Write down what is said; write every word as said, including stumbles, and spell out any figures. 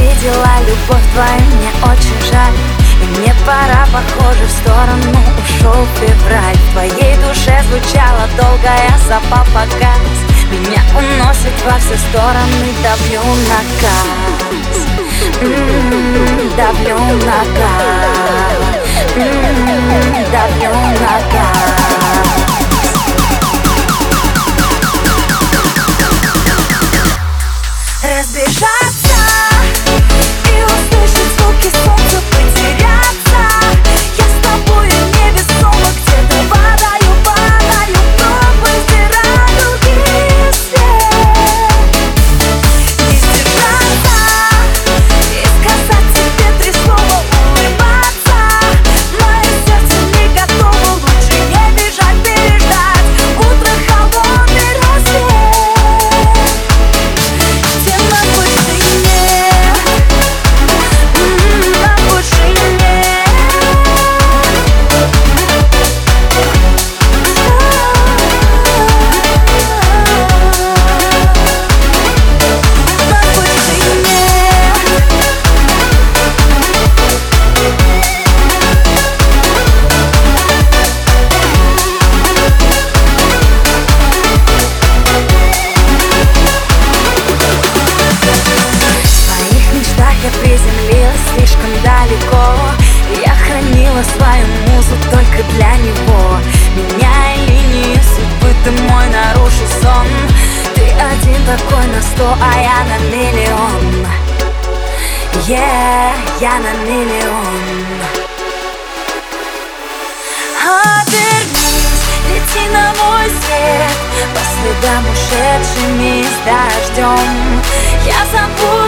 видела любовь твою, мне очень жаль. И мне пора, похоже, в сторону ушел февраль. В твоей душе звучала долгая запопоказ. Меня уносит во все стороны, давлю на газ. М-м-м, давлю на газ. М-м-м, давлю на газ. Разбежаться и услышать звуки солнца, потеряться. Я с тобою невесомо, где-то падаю, падаю, пропасти радуги свет. Не сдержаться и сказать тебе три слова, улыбаться. Мое сердце не готово, лучше не бежать, переждать утро, холодный рассвет. Приземлилась слишком далеко. Я хранила свою музу только для него. Меняя линии судьбы, ты мой нарушил сон. Ты один такой на сто, а я на миллион. Yeah, я на миллион. Обернись, лети на мой свет, по следам ушедшими с дождем. Я забуду